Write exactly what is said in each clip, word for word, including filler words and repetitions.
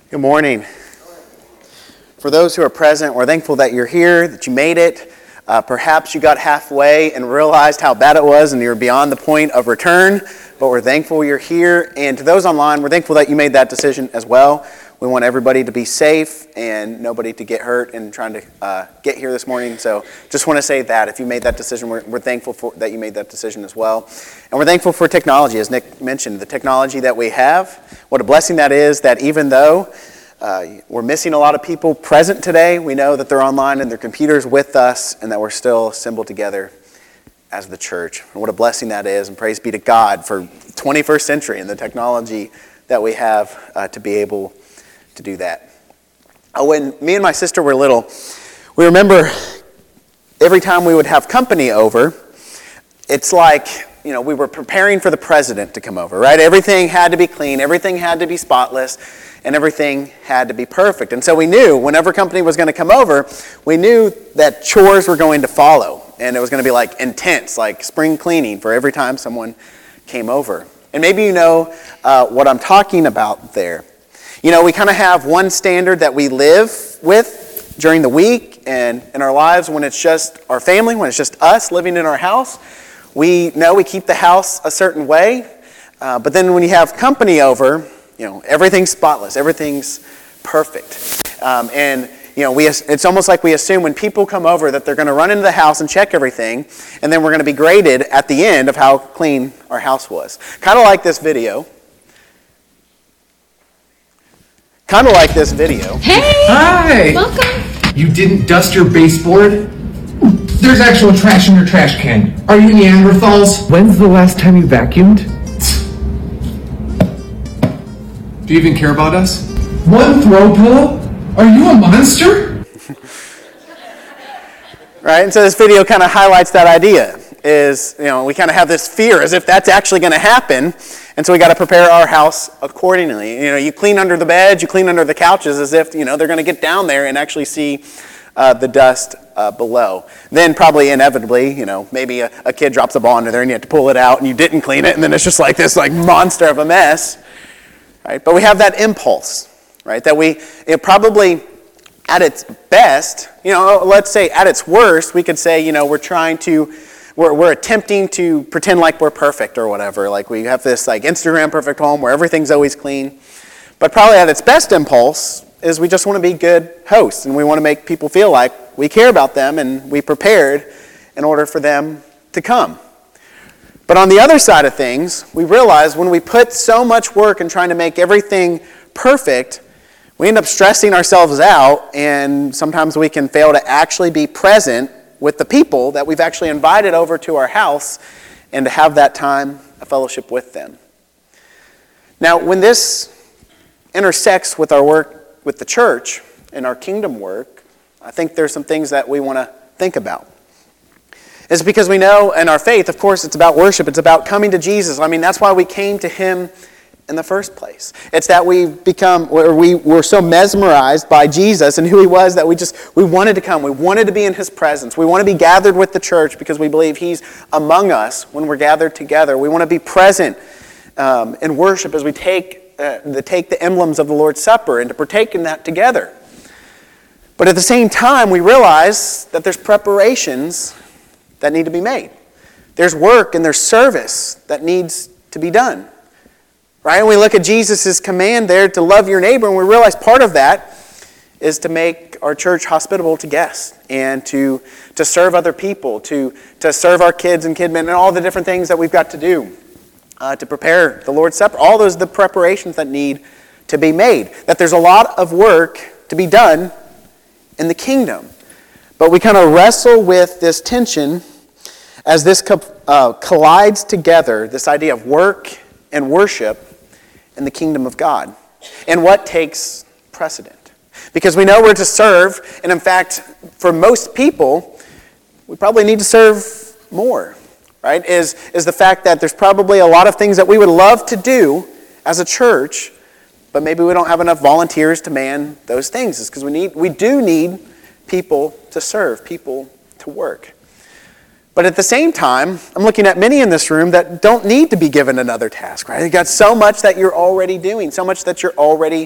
Good morning. For those who are present, we're thankful that you're here, that you made it. Uh, perhaps you got halfway and realized how bad it was and you're beyond the point of return, but we're thankful you're here. And to those online, we're thankful that you made that decision as well. We want everybody to be safe and nobody to get hurt in trying to uh, get here this morning. So just want to say that if you made that decision, we're, we're thankful for that you made that decision as well. And we're thankful for technology, as Nick mentioned, the technology that we have. What a blessing that is, that even though uh, we're missing a lot of people present today, we know that they're online and their computers with us and that we're still assembled together as the church. And what a blessing that is, and praise be to God for the twenty-first century and the technology that we have uh, to be able to do that. Uh, when me and my sister were little, we remember every time we would have company over, it's like, you know, we were preparing for the president to come over, right? Everything had to be clean, everything had to be spotless, and everything had to be perfect. And so we knew whenever company was going to come over, we knew that chores were going to follow, and it was going to be like intense, like spring cleaning for every time someone came over. And maybe you know uh, what I'm talking about there. You know, we kind of have one standard that we live with during the week and in our lives when it's just our family, when it's just us living in our house. We know we keep the house a certain way, uh, but then when you have company over, you know, everything's spotless, everything's perfect. Um, and, you know, we it's almost like we assume when people come over that they're going to run into the house and check everything, and then we're going to be graded at the end of how clean our house was. Kind of like this video. Kind of like this video. Hey! Hi! Welcome! You didn't dust your baseboard? There's actual trash in your trash can. Are you Neanderthals? When's the last time you vacuumed? Do you even care about us? One throw pillow? Are you a monster? Right, and so this video kind of highlights that idea. Is, you know, we kind of have this fear as if that's actually going to happen, and so we got to prepare our house accordingly. You know, you clean under the beds, you clean under the couches as if, you know, they're going to get down there and actually see uh, the dust uh, below. Then probably inevitably, you know, maybe a, a kid drops a ball under there and you have to pull it out and you didn't clean it, and then it's just like this like monster of a mess, right? But we have that impulse, right, that we it probably at its best, you know, let's say at its worst, we could say, you know, we're trying to We're, we're attempting to pretend like we're perfect or whatever. Like we have this like Instagram perfect home where everything's always clean. But probably at its best impulse is we just want to be good hosts and we want to make people feel like we care about them and we prepared in order for them to come. But on the other side of things, we realize when we put so much work in trying to make everything perfect, we end up stressing ourselves out, and sometimes we can fail to actually be present with the people that we've actually invited over to our house and to have that time of fellowship with them. Now, when this intersects with our work with the church and our kingdom work, I think there's some things that we want to think about. It's because we know in our faith, of course, it's about worship. It's about coming to Jesus. I mean, that's why we came to him in the first place. It's that we've become, or we were so mesmerized by Jesus and who he was that we just, we wanted to come. We wanted to be in his presence. We want to be gathered with the church because we believe he's among us when we're gathered together. We want to be present um, in worship as we take, uh, the, take the emblems of the Lord's Supper and to partake in that together. But at the same time, we realize that there's preparations that need to be made. There's work and there's service that needs to be done. Right? And we look at Jesus' command there to love your neighbor, and we realize part of that is to make our church hospitable to guests and to, to serve other people, to, to serve our kids and kidmen, and all the different things that we've got to do uh, to prepare the Lord's Supper. All those are the preparations that need to be made. That there's a lot of work to be done in the kingdom. But we kind of wrestle with this tension as this uh, collides together, this idea of work and worship in the kingdom of God, and what takes precedent. Because we know we're to serve, and in fact, for most people, we probably need to serve more, right? Is, is the fact that there's probably a lot of things that we would love to do as a church, but maybe we don't have enough volunteers to man those things. It's because we need, we do need people to serve, people to work. But at the same time, I'm looking at many in this room that don't need to be given another task, right? You've got so much that you're already doing, so much that you're already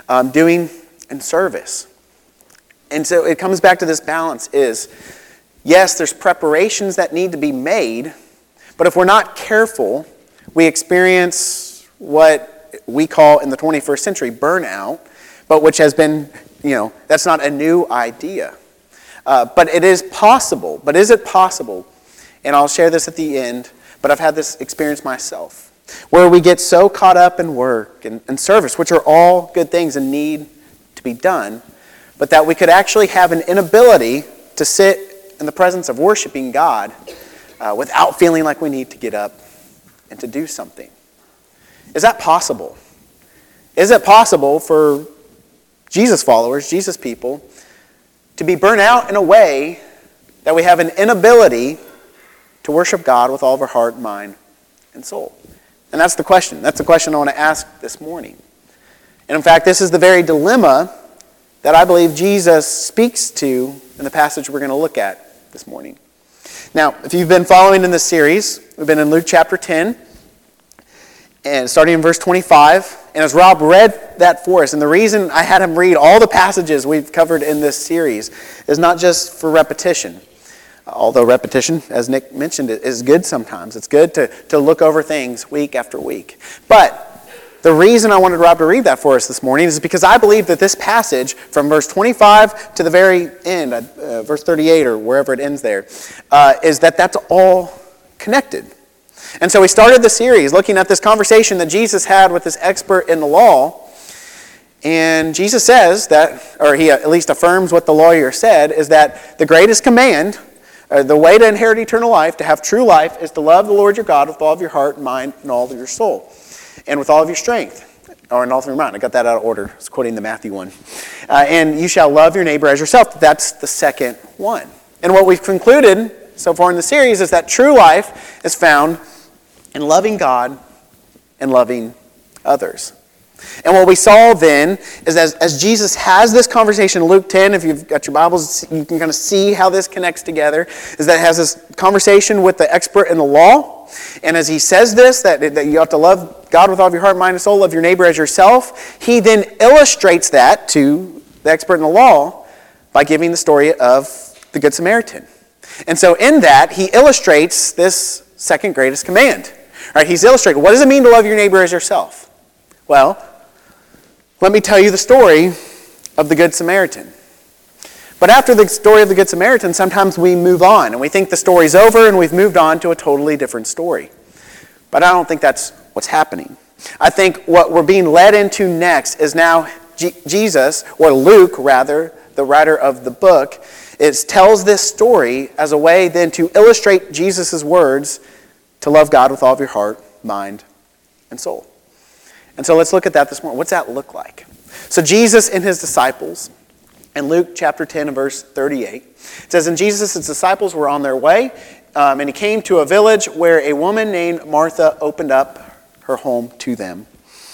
um, doing in service. And so it comes back to this balance is, yes, there's preparations that need to be made, but if we're not careful, we experience what we call in the twenty-first century burnout, but which has been, you know, that's not a new idea. Uh, but it is possible. But is it possible? And I'll share this at the end, but I've had this experience myself, where we get so caught up in work and, and service, which are all good things and need to be done, but that we could actually have an inability to sit in the presence of worshiping God uh, without feeling like we need to get up and to do something. Is that possible? Is it possible for Jesus followers, Jesus people, to be burnt out in a way that we have an inability to worship God with all of our heart, mind, and soul? And that's the question. That's the question I want to ask this morning. And in fact, this is the very dilemma that I believe Jesus speaks to in the passage we're going to look at this morning. Now, if you've been following in this series, we've been in Luke chapter ten, and starting in verse twenty-five. And as Rob read that for us, and the reason I had him read all the passages we've covered in this series is not just for repetition. Although repetition, as Nick mentioned, is good sometimes. It's good to, to look over things week after week. But the reason I wanted Rob to read that for us this morning is because I believe that this passage, from verse twenty-five to the very end, uh, verse thirty-eight or wherever it ends there, uh, is that that's all connected. And so we started the series looking at this conversation that Jesus had with this expert in the law. And Jesus says that, or he at least affirms what the lawyer said, is that the greatest command, or the way to inherit eternal life, to have true life, is to love the Lord your God with all of your heart and mind and all of your soul, and with all of your strength, or in all of your mind. I got that out of order. I was quoting the Matthew one. Uh, and you shall love your neighbor as yourself. That's the second one. And what we've concluded so far in the series is that true life is found in loving God and loving others. And what we saw then is as, as Jesus has this conversation in Luke ten, if you've got your Bibles, you can kind of see how this connects together, is that it has this conversation with the expert in the law. And as he says this, that, that you have to love God with all of your heart, mind, and soul, love your neighbor as yourself, he then illustrates that to the expert in the law by giving the story of the Good Samaritan. And so in that, he illustrates this second greatest command. All right, he's illustrating, what does it mean to love your neighbor as yourself? Well, let me tell you the story of the Good Samaritan. But after the story of the Good Samaritan, sometimes we move on, and we think the story's over, and we've moved on to a totally different story. But I don't think that's what's happening. I think what we're being led into next is now G- Jesus, or Luke rather, the writer of the book, is tells this story as a way then to illustrate Jesus' words to love God with all of your heart, mind, and soul. And so let's look at that this morning. What's that look like? So Jesus and his disciples, in Luke chapter ten and verse thirty-eight, it says, and Jesus' his disciples were on their way, um, and he came to a village where a woman named Martha opened up her home to them.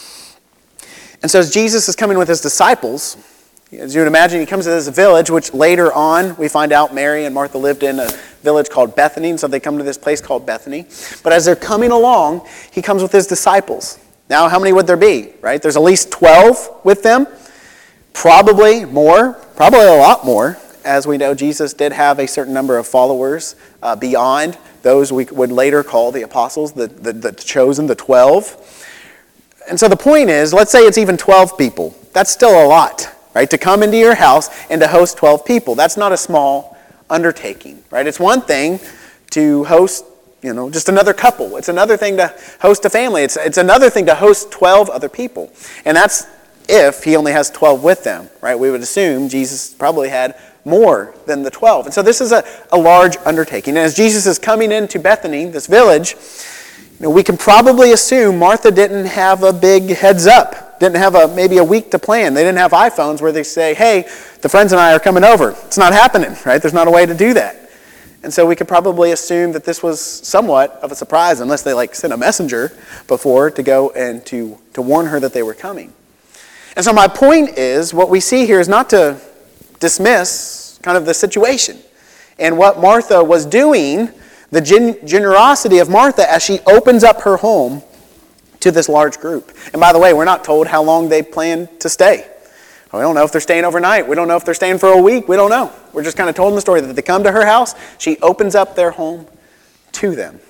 And so as Jesus is coming with his disciples, as you would imagine, he comes to this village, which later on we find out Mary and Martha lived in a village called Bethany, and so they come to this place called Bethany. But as they're coming along, he comes with his disciples. Now, how many would there be, right? There's at least twelve with them, probably more, probably a lot more. As we know, Jesus did have a certain number of followers uh, beyond those we would later call the apostles, the, the, the chosen, the twelve. And so the point is, let's say it's even twelve people. That's still a lot, right? To come into your house and to host twelve people. That's not a small undertaking, right? It's one thing to host, you know, just another couple. It's another thing to host a family. It's, it's another thing to host twelve other people. And that's if he only has twelve with them, right? We would assume Jesus probably had more than the twelve. And so this is a, a large undertaking. And as Jesus is coming into Bethany, this village, you know, we can probably assume Martha didn't have a big heads up, didn't have a maybe a week to plan. They didn't have iPhones where they say, hey, the friends and I are coming over. It's not happening, right? There's not a way to do that. And so we could probably assume that this was somewhat of a surprise, unless they like sent a messenger before to go and to, to warn her that they were coming. And so my point is, what we see here is not to dismiss kind of the situation and what Martha was doing, the gen- generosity of Martha as she opens up her home to this large group. And by the way, we're not told how long they planned to stay. We don't know if they're staying overnight. We don't know if they're staying for a week. We don't know. We're just kind of told in the story that they come to her house. She opens up their home to them.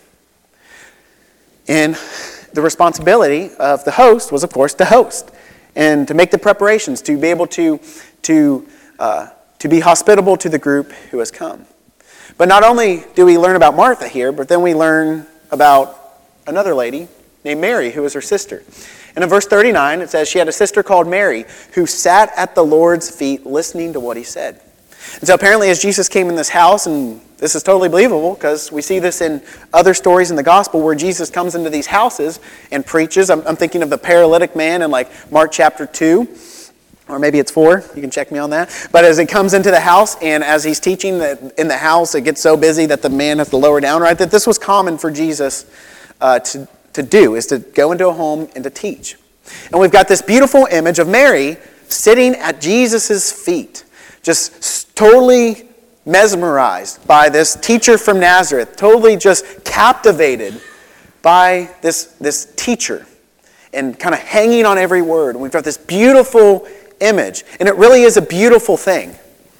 And the responsibility of the host was, of course, to host and to make the preparations, to be able to, to, uh, to be hospitable to the group who has come. But not only do we learn about Martha here, but then we learn about another lady named Mary, who was her sister. And in verse thirty-nine, it says she had a sister called Mary who sat at the Lord's feet listening to what he said. And so apparently as Jesus came in this house, and this is totally believable because we see this in other stories in the gospel where Jesus comes into these houses and preaches. I'm, I'm thinking of the paralytic man in like Mark chapter two, or maybe it's four. You can check me on that. But as he comes into the house and as he's teaching in the house, it gets so busy that the man has to lower down, right? That this was common for Jesus uh, to to do, is to go into a home and to teach. And we've got this beautiful image of Mary sitting at Jesus' feet, just totally mesmerized by this teacher from Nazareth, totally just captivated by this, this teacher and kind of hanging on every word. And we've got this beautiful image. And it really is a beautiful thing,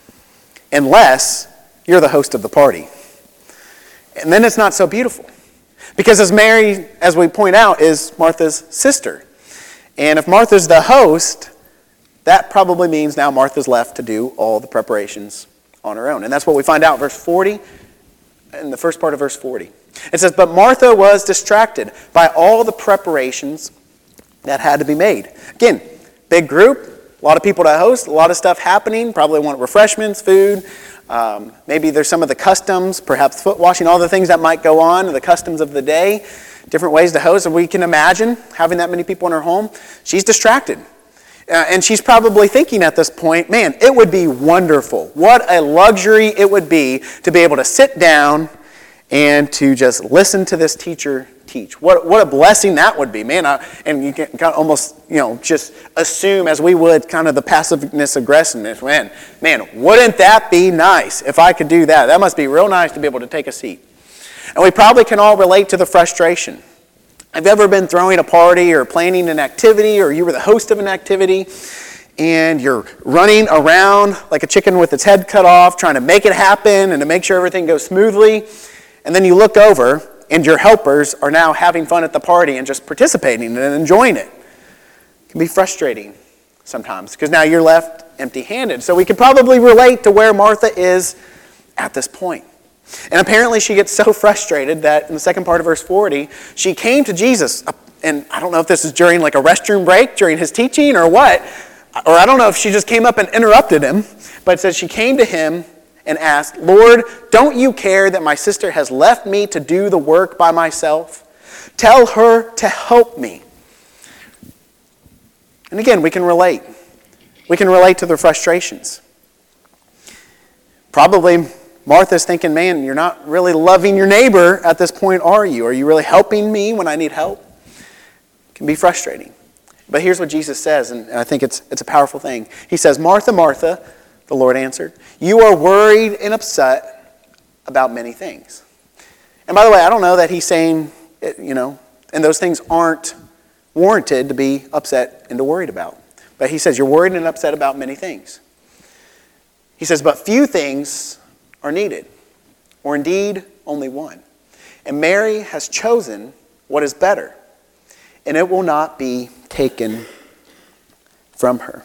unless you're the host of the party. And then it's not so beautiful. Because as Mary, as we point out, is Martha's sister. And if Martha's the host, that probably means now Martha's left to do all the preparations on her own. And that's what we find out, verse forty, in the first part of verse forty. It says, but Martha was distracted by all the preparations that had to be made. Again, big group, a lot of people to host, a lot of stuff happening, probably want refreshments, food. Um, maybe there's some of the customs, perhaps foot washing, all the things that might go on, the customs of the day, different ways to host. And we can imagine having that many people in her home. She's distracted. Uh, and she's probably thinking at this point, man, it would be wonderful. What a luxury it would be to be able to sit down and to just listen to this teacher teach. What, what a blessing that would be, man. I, and you can kind of almost, you know, just assume as we would kind of the passiveness, aggressiveness. Man, man, wouldn't that be nice if I could do that? That must be real nice to be able to take a seat. And we probably can all relate to the frustration. Have you ever been throwing a party or planning an activity, or you were the host of an activity and you're running around like a chicken with its head cut off, trying to make it happen and to make sure everything goes smoothly, and then you look over and your helpers are now having fun at the party and just participating and enjoying it. It can be frustrating sometimes because now you're left empty-handed. So we can probably relate to where Martha is at this point. And apparently she gets so frustrated that in the second part of verse forty, she came to Jesus. And I don't know if this is during like a restroom break, during his teaching or what. Or I don't know if she just came up and interrupted him. But it says she came to him and asked, Lord, don't you care that my sister has left me to do the work by myself? Tell her to help me. And again, we can relate. We can relate to the frustrations. Probably Martha's thinking, man, you're not really loving your neighbor at this point, are you? Are you really helping me when I need help? It can be frustrating. But here's what Jesus says, and I think it's, it's a powerful thing. He says, Martha, Martha, the Lord answered, you are worried and upset about many things. And by the way, I don't know that he's saying, you know, and those things aren't warranted to be upset and to worried about. But he says, you're worried and upset about many things. He says, but few things are needed, or indeed only one. And Mary has chosen what is better, and it will not be taken from her.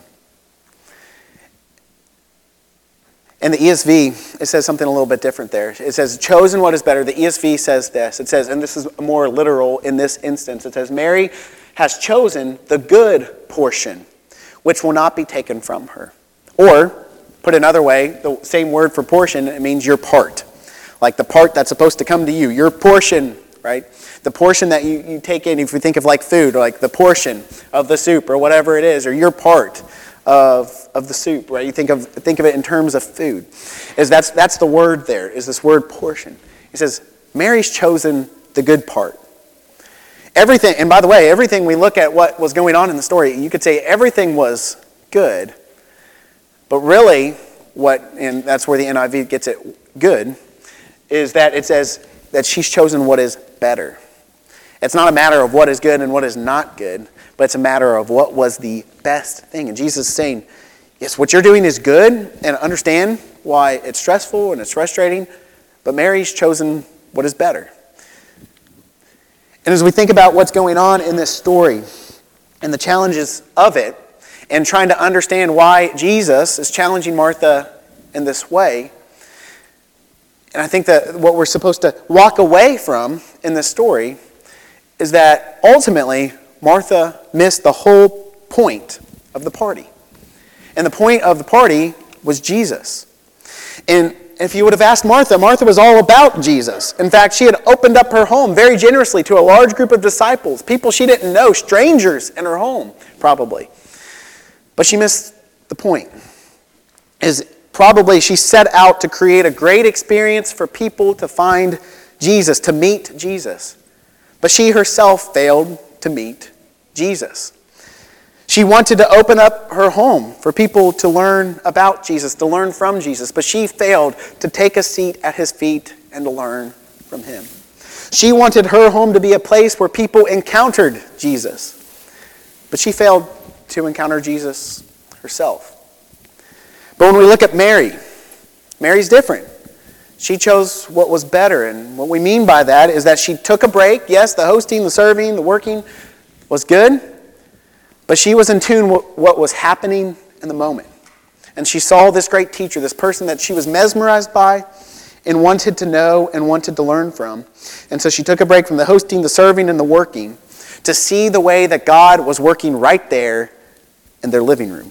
In the E S V, it says something a little bit different there. It says, chosen what is better. The E S V says this. It says, and this is more literal in this instance, it says, Mary has chosen the good portion, which will not be taken from her. Or, put another way, the same word for portion, it means your part. Like the part that's supposed to come to you. Your portion, right? The portion that you, you take in, if you think of like food, or like the portion of the soup or whatever it is, or your part of, of the soup, right? You think of think of it in terms of food. Is that's that's the word there, is this word portion. He says, Mary's chosen the good part. Everything, and by the way, everything we look at what was going on in the story, you could say everything was good. But really, what, and that's where the N I V gets it good, is that it says that she's chosen what is better. It's not a matter of what is good and what is not good, but it's a matter of what was the best thing. And Jesus is saying, yes, what you're doing is good, and understand why it's stressful and it's frustrating, but Mary's chosen what is better. And as we think about what's going on in this story and the challenges of it, and trying to understand why Jesus is challenging Martha in this way, and I think that what we're supposed to walk away from in this story is that ultimately Martha missed the whole point of the party. And the point of the party was Jesus. And if you would have asked Martha, Martha was all about Jesus. In fact, she had opened up her home very generously to a large group of disciples, people she didn't know, strangers in her home, probably. But she missed the point. Is probably she set out to create a great experience for people to find Jesus, to meet Jesus. But she herself failed to meet Jesus. She wanted to open up her home for people to learn about Jesus, to learn from Jesus, but she failed to take a seat at his feet and to learn from him. She wanted her home to be a place where people encountered Jesus, but she failed to encounter Jesus herself. But when we look at Mary, Mary's different. She chose what was better, and what we mean by that is that she took a break. Yes, the hosting, the serving, the working was good, but she was in tune with what was happening in the moment. And she saw this great teacher, this person that she was mesmerized by and wanted to know and wanted to learn from. And so she took a break from the hosting, the serving, and the working to see the way that God was working right there in their living room.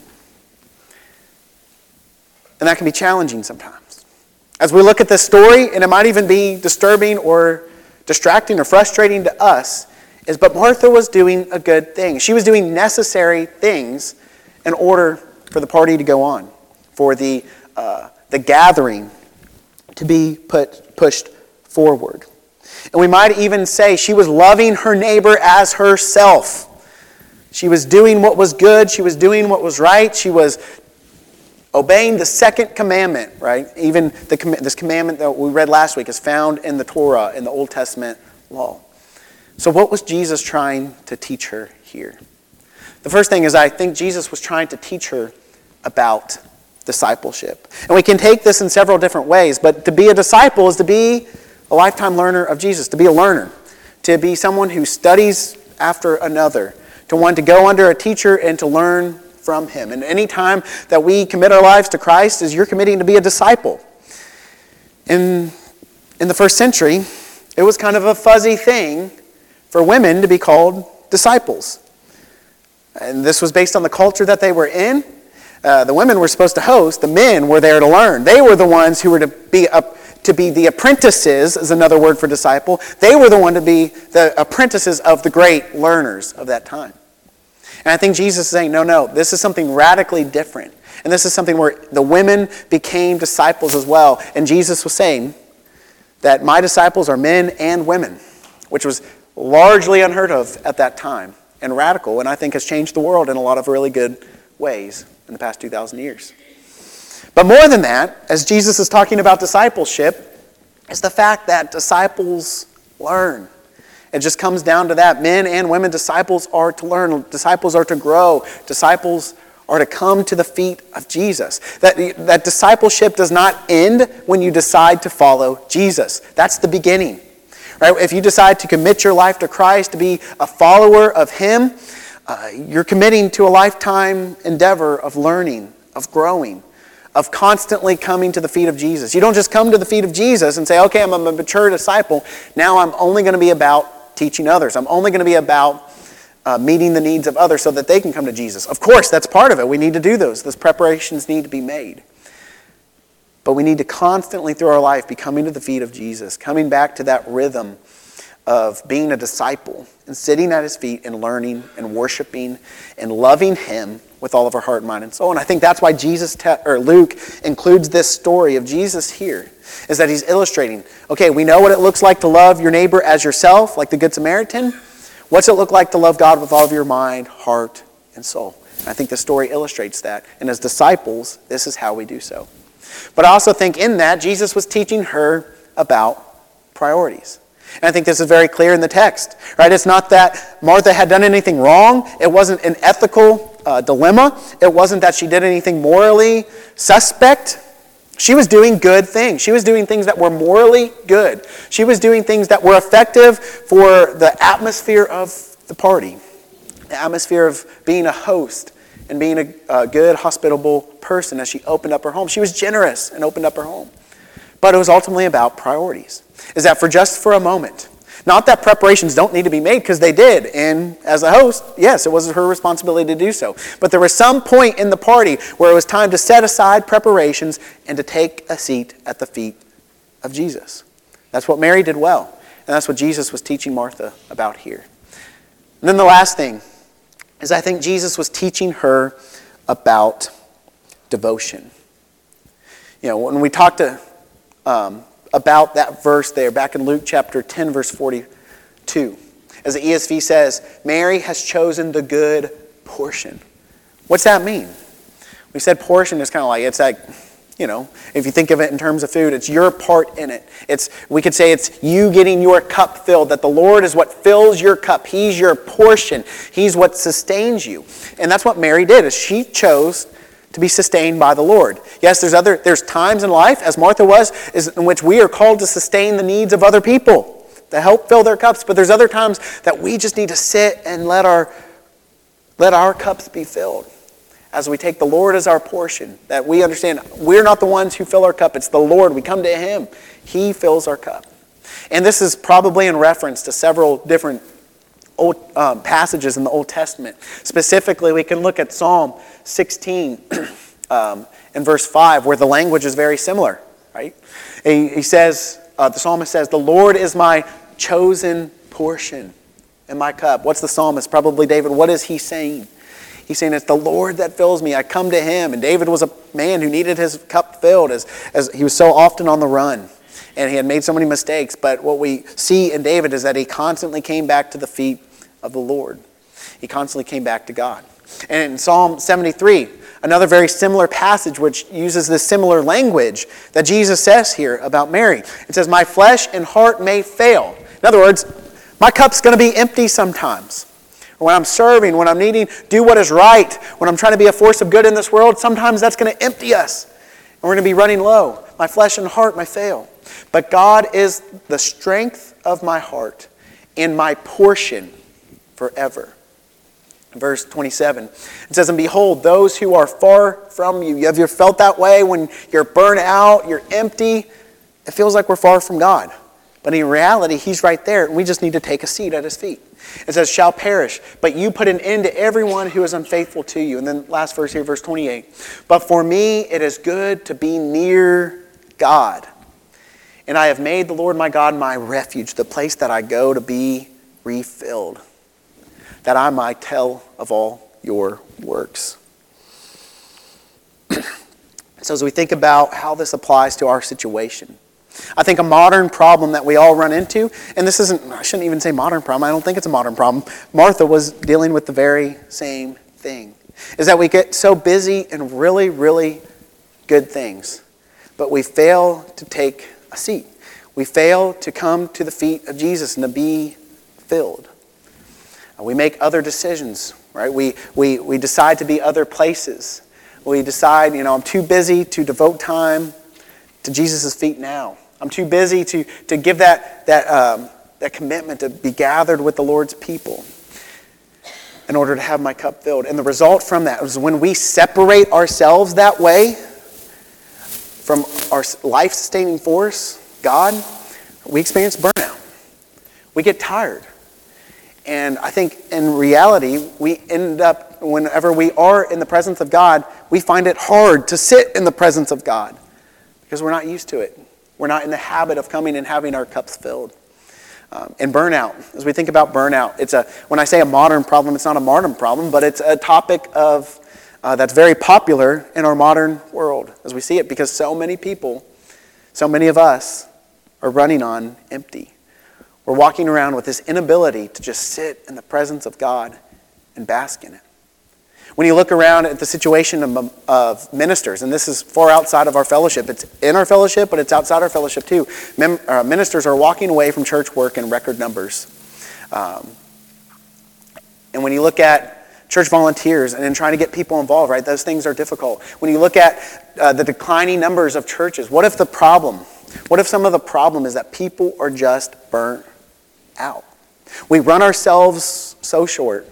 And that can be challenging sometimes. As we look at this story, and it might even be disturbing or distracting or frustrating to us, is but Martha was doing a good thing. She was doing necessary things in order for the party to go on, for the uh, the gathering to be put pushed forward. And we might even say she was loving her neighbor as herself. She was doing what was good. She was doing what was right. She was obeying the second commandment, right? Even the, this commandment that we read last week is found in the Torah, in the Old Testament law. So what was Jesus trying to teach her here? The first thing is I think Jesus was trying to teach her about discipleship. And we can take this in several different ways, but to be a disciple is to be a lifetime learner of Jesus, to be a learner, to be someone who studies after another, to want to go under a teacher and to learn from him. And any time that we commit our lives to Christ is you're committing to be a disciple. In, in the first century, it was kind of a fuzzy thing for women to be called disciples. And this was based on the culture that they were in. Uh, the women were supposed to host. The men were there to learn. They were the ones who were to be up, to be the apprentices, is another word for disciple. They were the one to be the apprentices of the great learners of that time. And I think Jesus is saying, no, no, this is something radically different. And this is something where the women became disciples as well. And Jesus was saying that my disciples are men and women, which was largely unheard of at that time and radical, and I think has changed the world in a lot of really good ways in the past two thousand years. But more than that, as Jesus is talking about discipleship, is the fact that disciples learn. It just comes down to that. Men and women, disciples are to learn. Disciples are to grow. Disciples are to come to the feet of Jesus. That, that discipleship does not end when you decide to follow Jesus. That's the beginning. Right? If you decide to commit your life to Christ, to be a follower of him, uh, you're committing to a lifetime endeavor of learning, of growing, of constantly coming to the feet of Jesus. You don't just come to the feet of Jesus and say, okay, I'm a mature disciple. Now I'm only going to be about teaching others. I'm only going to be about uh, meeting the needs of others so that they can come to Jesus. Of course, that's part of it. We need to do those. Those preparations need to be made. But we need to constantly through our life be coming to the feet of Jesus, coming back to that rhythm of being a disciple and sitting at his feet and learning and worshiping and loving him with all of our heart, mind, and soul. And I think that's why Jesus te- or Luke includes this story of Jesus here, is that he's illustrating, okay, we know what it looks like to love your neighbor as yourself, like the Good Samaritan. What's it look like to love God with all of your mind, heart, and soul? And I think the story illustrates that. And as disciples, this is how we do so. But I also think in that, Jesus was teaching her about priorities. And I think this is very clear in the text. Right? It's not that Martha had done anything wrong. It wasn't an ethical uh, dilemma. It wasn't that she did anything morally suspect. She was doing good things. She was doing things that were morally good. She was doing things that were effective for the atmosphere of the party, the atmosphere of being a host and being a, a good, hospitable person as she opened up her home. She was generous and opened up her home. But it was ultimately about priorities. Is that for just for a moment, not that preparations don't need to be made, because they did. And as a host, yes, it was her responsibility to do so. But there was some point in the party where it was time to set aside preparations and to take a seat at the feet of Jesus. That's what Mary did well. And that's what Jesus was teaching Martha about here. And then the last thing is I think Jesus was teaching her about devotion. You know, when we talked to... Um, about that verse there, back in Luke chapter ten, verse forty-two. As the E S V says, Mary has chosen the good portion. What's that mean? We said portion is kind of like, it's like, you know, if you think of it in terms of food, it's your part in it. It's, we could say it's you getting your cup filled, that the Lord is what fills your cup. He's your portion. He's what sustains you. And that's what Mary did, is she chose to be sustained by the Lord. Yes, there's other there's times in life, as Martha was, is in which we are called to sustain the needs of other people, to help fill their cups. But there's other times that we just need to sit and let our let our cups be filled. As we take the Lord as our portion, that we understand we're not the ones who fill our cup. It's the Lord. We come to Him. He fills our cup. And this is probably in reference to several different Old um, passages in the Old Testament. Specifically, we can look at Psalm sixteen um, and verse five, where the language is very similar. Right? He, he says, uh, the psalmist says, "The Lord is my chosen portion and my cup." What's the psalmist? Probably David. What is he saying? He's saying, it's the Lord that fills me. I come to Him. And David was a man who needed his cup filled, as, as he was so often on the run. And he had made so many mistakes. But what we see in David is that he constantly came back to the feet of the Lord. He constantly came back to God. And in Psalm seventy-three, another very similar passage which uses this similar language that Jesus says here about Mary. It says, "My flesh and heart may fail." In other words, my cup's going to be empty sometimes. When I'm serving, when I'm needing to do what is right, when I'm trying to be a force of good in this world, sometimes that's going to empty us. And we're going to be running low. My flesh and heart may fail. But God is the strength of my heart and my portion forever. Verse twenty-seven, it says, "And behold, those who are far from you." Have you ever felt that way when you're burnt out, you're empty? It feels like we're far from God. But in reality, He's right there, and we just need to take a seat at His feet. It says, "Shall perish, but you put an end to everyone who is unfaithful to you." And then last verse here, verse twenty-eight. "But for me it is good to be near God. And I have made the Lord my God my refuge, the place that I go to be refilled, that I might tell of all your works." So as we think about how this applies to our situation, I think a modern problem that we all run into, and this isn't, I shouldn't even say modern problem, I don't think it's a modern problem. Martha was dealing with the very same thing, is that we get so busy in really, really good things, but we fail to take a seat. We fail to come to the feet of Jesus and to be filled. We make other decisions, right? We, we, we decide to be other places. We decide, you know, I'm too busy to devote time to Jesus' feet now. I'm too busy to, to give that, that, um, that commitment to be gathered with the Lord's people in order to have my cup filled. And the result from that is when we separate ourselves that way from our life-sustaining force, God, we experience burnout. We get tired. And I think in reality, we end up, whenever we are in the presence of God, we find it hard to sit in the presence of God because we're not used to it. We're not in the habit of coming and having our cups filled. Um, and burnout, as we think about burnout, it's a, when I say a modern problem, it's not a modern problem, but it's a topic of uh, that's very popular in our modern world as we see it, because so many people, so many of us are running on empty. We're walking around with this inability to just sit in the presence of God and bask in it. When you look around at the situation of, of ministers, and this is far outside of our fellowship, it's in our fellowship, but it's outside our fellowship too. Mem, uh, ministers are walking away from church work in record numbers. Um, and when you look at church volunteers and in trying to get people involved, right? Those things are difficult. When you look at uh, the declining numbers of churches, what if the problem, what if some of the problem is that people are just burnt out? We run ourselves so short,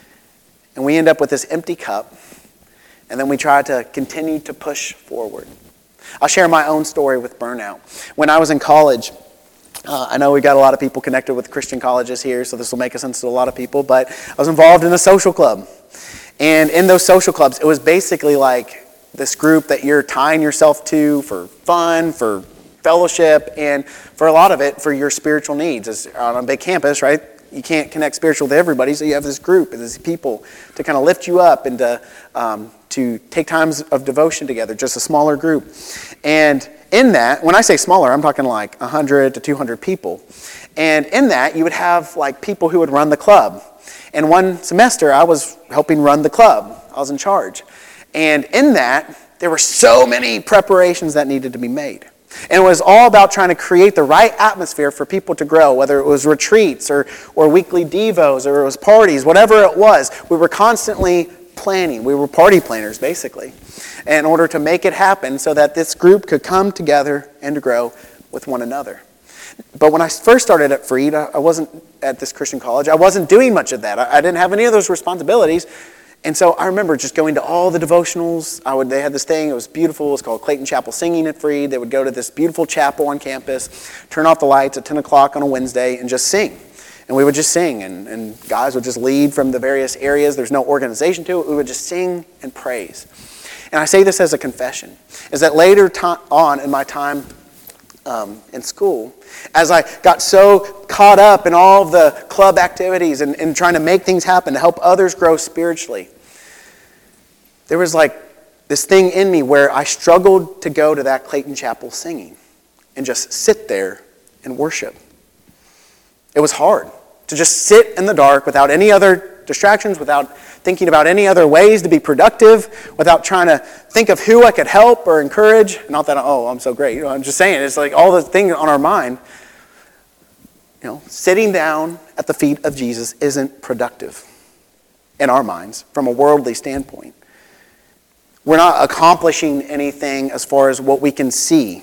and we end up with this empty cup, and then we try to continue to push forward. I'll share my own story with burnout. When I was in college, uh, I know we've got a lot of people connected with Christian colleges here, so this will make sense to a lot of people, but I was involved in a social club. And in those social clubs, it was basically like this group that you're tying yourself to for fun, for fellowship, and for a lot of it, for your spiritual needs. It's on a big campus, right? You can't connect spiritual to everybody, so you have this group and these people to kind of lift you up and to, um, to take times of devotion together, just a smaller group. And in that, when I say smaller, I'm talking like one hundred to two hundred people. And in that, you would have like people who would run the club. And one semester, I was helping run the club. I was in charge. And in that, there were so many preparations that needed to be made. And it was all about trying to create the right atmosphere for people to grow, whether it was retreats or, or weekly devos or it was parties, whatever it was. We were constantly planning. We were party planners, basically, in order to make it happen so that this group could come together and to grow with one another. But when I first started at Freed, I wasn't at this Christian college. I wasn't doing much of that. I didn't have any of those responsibilities. And so I remember just going to all the devotionals. I would. They had this thing. It was beautiful. It was called Clayton Chapel Singing at Freed. They would go to this beautiful chapel on campus, turn off the lights at ten o'clock on a Wednesday, and just sing. And we would just sing. And, and guys would just lead from the various areas. There's no organization to it. We would just sing and praise. And I say this as a confession, is that later to- on in my time um, in school, as I got so caught up in all of the club activities and, and trying to make things happen to help others grow spiritually, there was like this thing in me where I struggled to go to that Clayton Chapel singing and just sit there and worship. It was hard to just sit in the dark without any other distractions, without thinking about any other ways to be productive, without trying to think of who I could help or encourage. Not that, oh, I'm so great. You know, I'm just saying, it's like all the things on our mind. You know, sitting down at the feet of Jesus isn't productive in our minds from a worldly standpoint. We're not accomplishing anything as far as what we can see.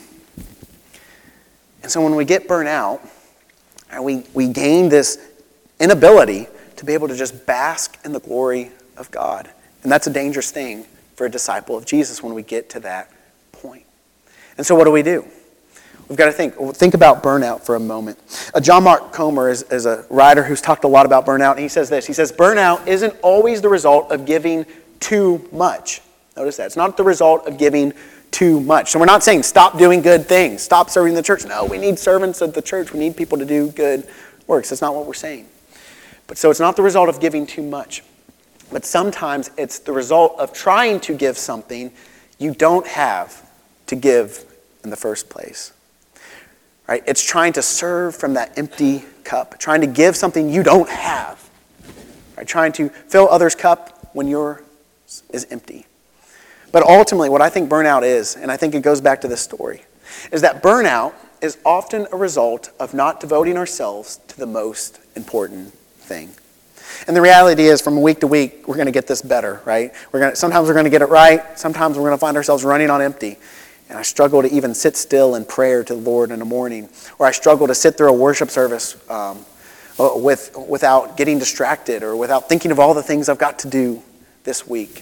And so when we get burnt out, and we, we gain this inability to be able to just bask in the glory of God. And that's a dangerous thing for a disciple of Jesus when we get to that point. And so what do we do? We've got to think. Think about burnout for a moment. Uh, John Mark Comer is, is a writer who's talked a lot about burnout, and he says this. He says, burnout isn't always the result of giving too much. Notice that. It's not the result of giving too much. So we're not saying stop doing good things, stop serving the church. No, we need servants of the church. We need people to do good works. That's not what we're saying. But so it's not the result of giving too much. But sometimes it's the result of trying to give something you don't have to give in the first place. Right? It's trying to serve from that empty cup, trying to give something you don't have. Right? Trying to fill others' cup when yours is empty. But ultimately, what I think burnout is, and I think it goes back to this story, is that burnout is often a result of not devoting ourselves to the most important thing. And the reality is, from week to week, we're going to get this better, right? We're going to, sometimes we're going to get it right. Sometimes we're going to find ourselves running on empty. And I struggle to even sit still in prayer to the Lord in the morning. Or I struggle to sit through a worship service um, with, without getting distracted or without thinking of all the things I've got to do this week.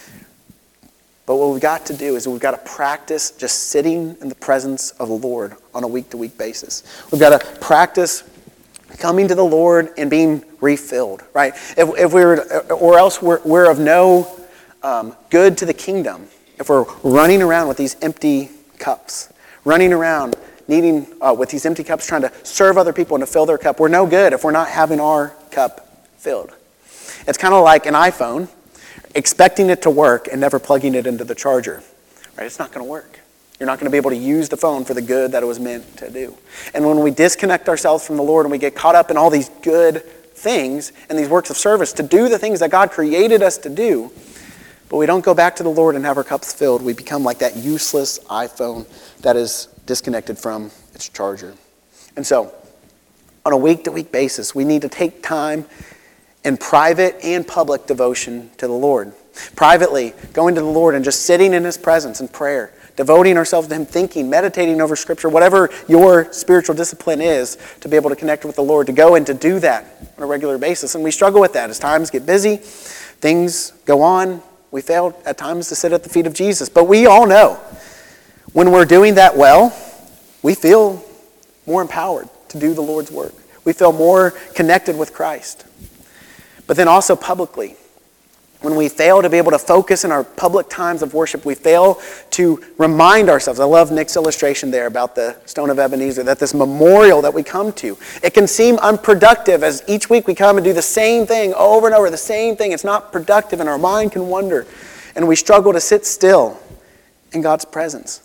But what we've got to do is we've got to practice just sitting in the presence of the Lord on a week-to-week basis. We've got to practice coming to the Lord and being refilled, right? If, if we were, or else we're, we're of no um, good to the kingdom if we're running around with these empty cups, running around needing uh, with these empty cups, trying to serve other people and to fill their cup. We're no good if we're not having our cup filled. It's kind of like an iPhone, expecting it to work and never plugging it into the charger, right? It's not going to work. You're not going to be able to use the phone for the good that it was meant to do. And when we disconnect ourselves from the Lord and we get caught up in all these good things and these works of service to do the things that God created us to do, but we don't go back to the Lord and have our cups filled, we become like that useless iPhone that is disconnected from its charger. And so, on a week-to-week basis, we need to take time in private and public devotion to the Lord. Privately, going to the Lord and just sitting in his presence in prayer, devoting ourselves to him, thinking, meditating over Scripture, whatever your spiritual discipline is, to be able to connect with the Lord, to go and to do that on a regular basis. And we struggle with that as times get busy, things go on. We fail at times to sit at the feet of Jesus. But we all know when we're doing that well, we feel more empowered to do the Lord's work. We feel more connected with Christ. But then also publicly, when we fail to be able to focus in our public times of worship, we fail to remind ourselves. I love Nick's illustration there about the Stone of Ebenezer, that this memorial that we come to, it can seem unproductive as each week we come and do the same thing over and over, the same thing. It's not productive and our mind can wander. And we struggle to sit still in God's presence.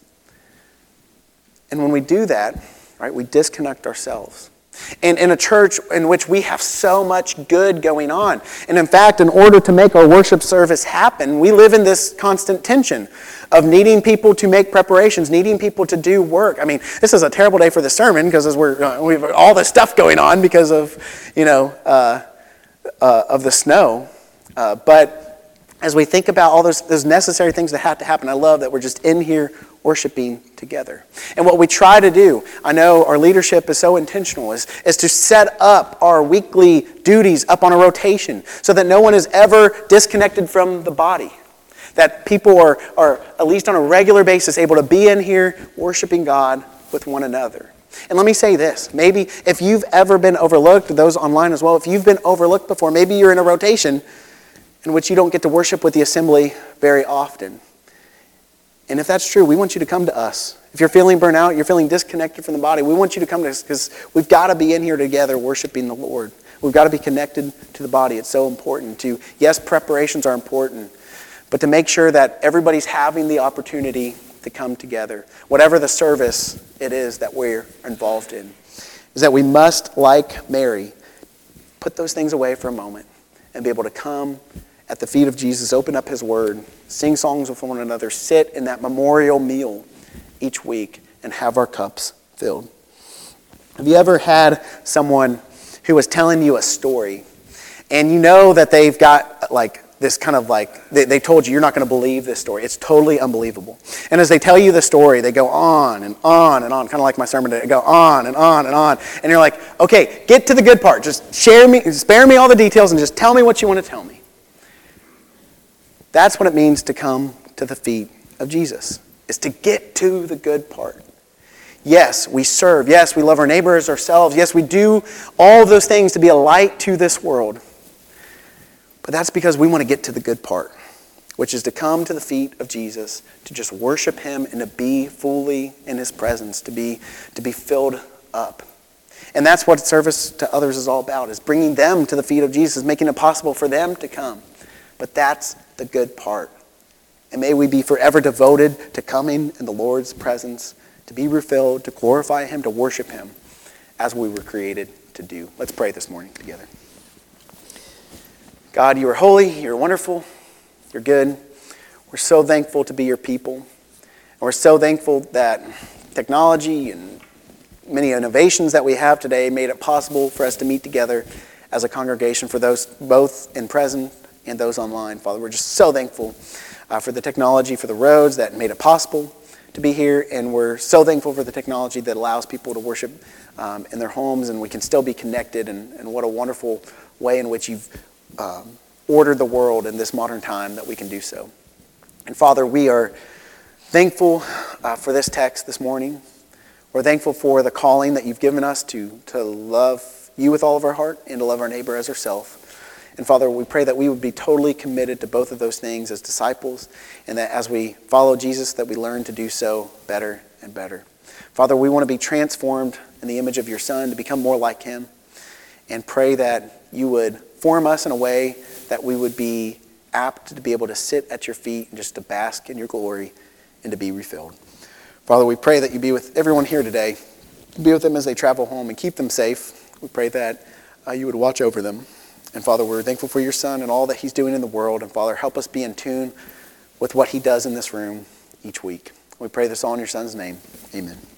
And when we do that, right, we disconnect ourselves. And in a church in which we have so much good going on. And in fact, in order to make our worship service happen, we live in this constant tension of needing people to make preparations, needing people to do work. I mean, this is a terrible day for the sermon because as we're uh, we have all this stuff going on because of, you know, uh, uh, of the snow. Uh, but as we think about all those, those necessary things that have to happen, I love that we're just in here worshiping together. And what we try to do, I know our leadership is so intentional, is, is to set up our weekly duties up on a rotation so that no one is ever disconnected from the body. That people are, are at least on a regular basis able to be in here worshiping God with one another. And let me say this, maybe if you've ever been overlooked, those online as well, if you've been overlooked before, maybe you're in a rotation in which you don't get to worship with the assembly very often. And if that's true, we want you to come to us. If you're feeling burnt out, you're feeling disconnected from the body, we want you to come to us because we've got to be in here together worshiping the Lord. We've got to be connected to the body. It's so important to, yes, preparations are important, but to make sure that everybody's having the opportunity to come together. Whatever the service it is that we're involved in, is that we must, like Mary, put those things away for a moment and be able to come at the feet of Jesus, open up his word, sing songs with one another, sit in that memorial meal each week and have our cups filled. Have you ever had someone who was telling you a story and you know that they've got like this kind of like, they, they told you you're not going to believe this story. It's totally unbelievable. And as they tell you the story, they go on and on and on, kind of like my sermon today. They go on and on and on. And you're like, okay, get to the good part. Just share me, spare me all the details and just tell me what you want to tell me. That's what it means to come to the feet of Jesus, is to get to the good part. Yes, we serve. Yes, we love our neighbor as ourselves. Yes, we do all those things to be a light to this world. But that's because we want to get to the good part, which is to come to the feet of Jesus, to just worship him and to be fully in his presence, to be, to be filled up. And that's what service to others is all about, is bringing them to the feet of Jesus, making it possible for them to come. But that's the good part. And may we be forever devoted to coming in the Lord's presence, to be refilled, to glorify him, to worship him as we were created to do. Let's pray this morning together. God, you are holy, you're wonderful, you're good. We're so thankful to be your people. And we're so thankful that technology and many innovations that we have today made it possible for us to meet together as a congregation, for those both in present and those online. Father, we're just so thankful uh, for the technology, for the roads that made it possible to be here, and we're so thankful for the technology that allows people to worship um, in their homes, and we can still be connected, and, and what a wonderful way in which you've um, ordered the world in this modern time that we can do so. And Father, we are thankful uh, for this text this morning. We're thankful for the calling that you've given us to, to love you with all of our heart and to love our neighbor as ourselves. And Father, we pray that we would be totally committed to both of those things as disciples, and that as we follow Jesus, that we learn to do so better and better. Father, we want to be transformed in the image of your Son, to become more like him, and pray that you would form us in a way that we would be apt to be able to sit at your feet and just to bask in your glory and to be refilled. Father, we pray that you be with everyone here today. Be with them as they travel home and keep them safe. We pray that uh, you would watch over them. And Father, we're thankful for your Son and all that he's doing in the world. And Father, help us be in tune with what he does in this room each week. We pray this all in your Son's name. Amen.